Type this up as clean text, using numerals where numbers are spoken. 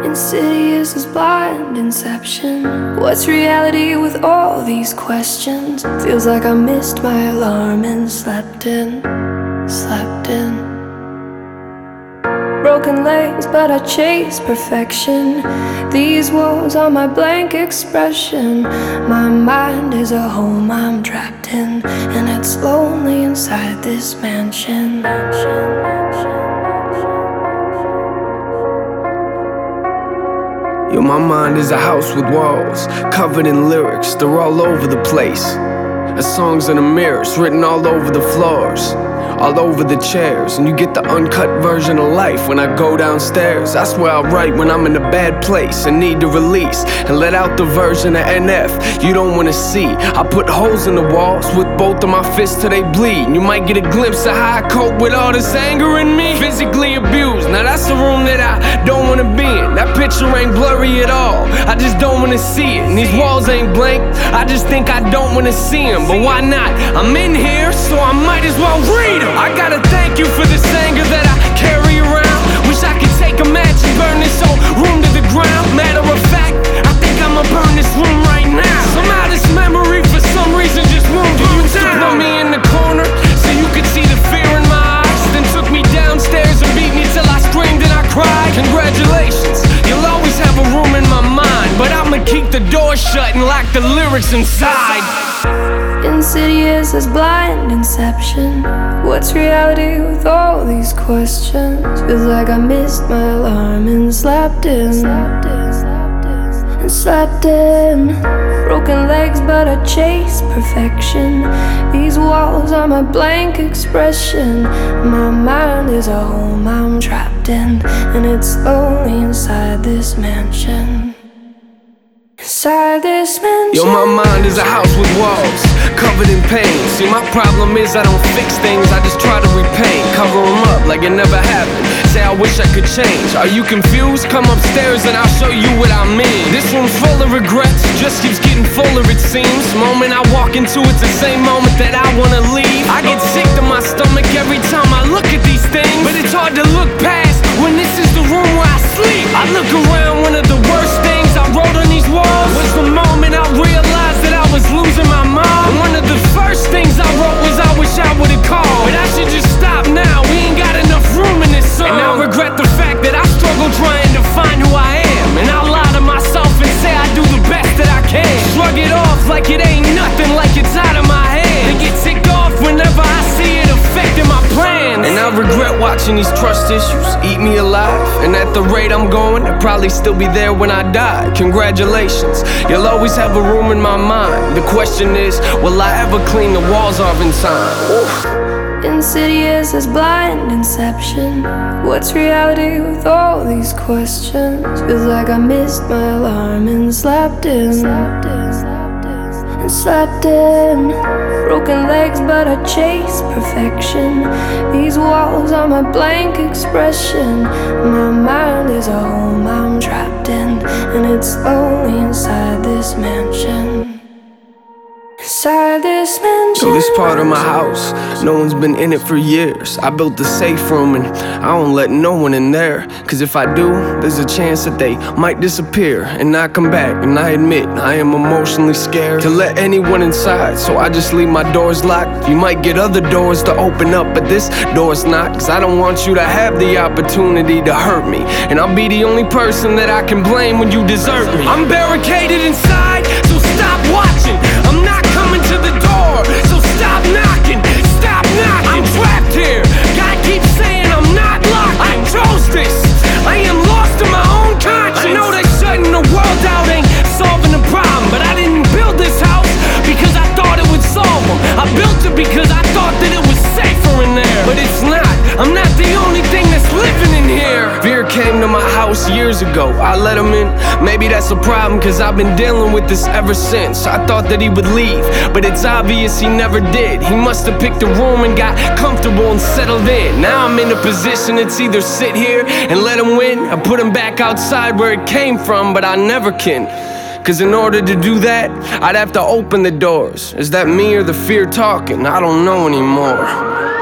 Insidious as blind inception. What's reality with all these questions? Feels like I missed my alarm and slept in. Broken legs, but I chase perfection. These walls are my blank expression. My mind is a home I'm trapped in, and it's lonely inside this mansion. Yo, my mind is a house with walls, covered in lyrics, they're all over the place. The songs in the mirrors, written all over the floors, all over the chairs. And you get the uncut version of life when I go downstairs. That's where I write when I'm in a bad place and need to release, and let out the version of NF you don't wanna see. I put holes in the walls with both of my fists till they bleed. You might get a glimpse of how I cope with all this anger in me. Physically abused, now that's a room that I don't wanna be in. That picture ain't blurry at all, I just don't wanna see it. And these walls ain't blank, I just think I don't wanna see them. But why not? I'm in here, so I might as well read them. I gotta thank you for this anger that I carry around. Wish I could take a match and burn this whole room to the ground. Matter of fact, I think I'ma burn this room right now. Somehow this memory for some reason just won't go down. You used to put me in the corner so you could see the fear in my eyes, then took me downstairs and beat me till I screamed and I cried. Congratulations, you'll always have a room in my mind, but I'ma keep the door shut and lock the lyrics inside. Insidious as blind inception. What's reality with all these questions? Feels like I missed my alarm and slept in. Broken legs, but I chase perfection. These walls are my blank expression. My mind is a home I'm trapped in, and it's lonely inside this mansion. Inside this mansion. Yo, my mind is a house with walls, covered in pain. See, my problem is I don't fix things, I just try to repaint. Cover them up like it never happened. Say I wish I could change. Are you confused? Come upstairs and I'll show you what I mean. This room's full of regrets, just keeps getting fuller it seems. Moment I walk into, it's the same moment that I wanna leave. I get sick to my stomach every time I look at these things, but it's hard to look past when this is the room where I sleep. I look around, one of the worst things I wrote on these walls was the moment I realized that I was losing my mom. And one of the first things I wrote was I wish I would've called, but I should just stop now, we ain't got enough room in this song. And I regret the fact that I struggle trying to find who I am, and I lie to myself and say I do the best that I can. Shrug it off like it ain't nothing, like it's out of my hand, and get ticked off whenever I see it affecting my plans. And I regret watching these trust issues eat me alive, and at the rate I'm going, I'll probably still be there when I die. Congratulations, you'll always have a room in my mind. The question is, will I ever clean the walls off in time? Oof. Insidious as blind inception. What's reality with all these questions? Feels like I missed my alarm and slept in. Broken legs, but I chase perfection. These walls are my blank expression. My mind is a home I'm trapped in, and it's lonely inside this mansion. Inside this mansion. So this part of my house, no one's been in it for years. I built the safe room and I don't let no one in there, cause if I do, there's a chance that they might disappear and not come back. And I admit, I am emotionally scared to let anyone inside, so I just leave my doors locked. You might get other doors to open up, but this door's not, cause I don't want you to have the opportunity to hurt me, and I'll be the only person that I can blame when you desert me. I'm barricaded inside, so stop watching. I'm not coming to the door, so stop knocking. Stop knocking. I'm trapped here. Gotta keep saying I'm not locked. I chose this. I am lost in my own conscience. I know that shutting the world out ain't solving the problem, but I didn't build this house because I thought it would solve them. I built it because I thought that it was safer in there, but it's not. I'm not the only thing that's living in here. Fear came to my house years ago, I let him in. Maybe that's a problem, cause I've been dealing with this ever since. I thought that he would leave, but it's obvious he never did. He must have picked a room and got comfortable and settled in. Now I'm in a position to either sit here and let him win, or put him back outside where it came from, but I never can. Cause in order to do that, I'd have to open the doors. Is that me or the fear talking? I don't know anymore.